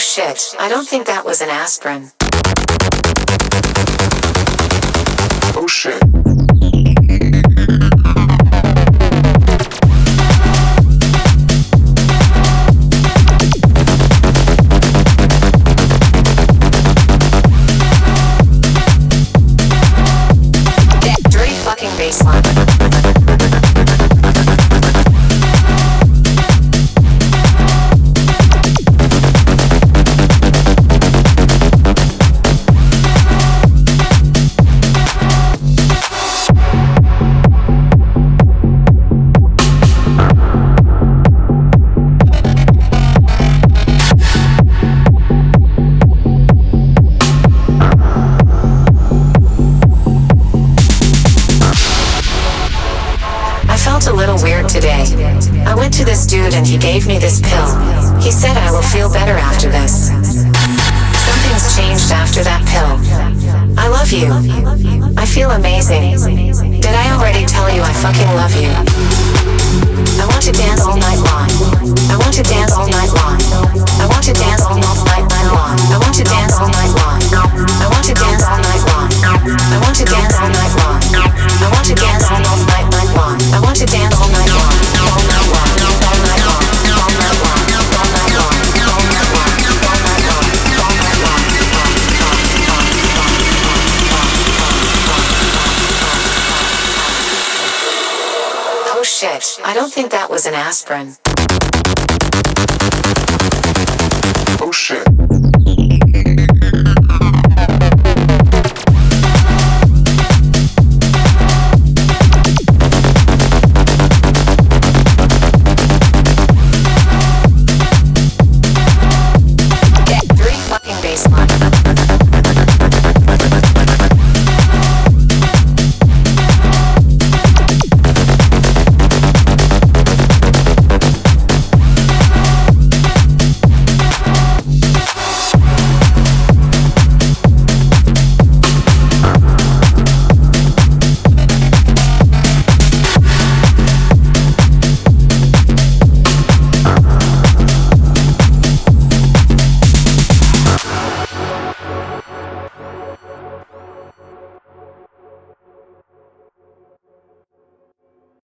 shit, I don't think that was an aspirin. Oh shit. Dirty fucking baseline. A little weird today. I went to this dude and he gave me this pill. He said I will feel better after this. Something's changed after that pill. I love you. I feel amazing. Did I already tell you I fucking love you? I want to dance all night long. I want to dance all night long. I want to dance all night long. I want to dance all night long. I want to dance all night long. I want to dance all night long. I want to dance all night long. I want to dance all night long. All night long. All night long. All night long. All night long. All night long. All night long. All night long. Oh shit, I don't think that was an aspirin. Oh shit.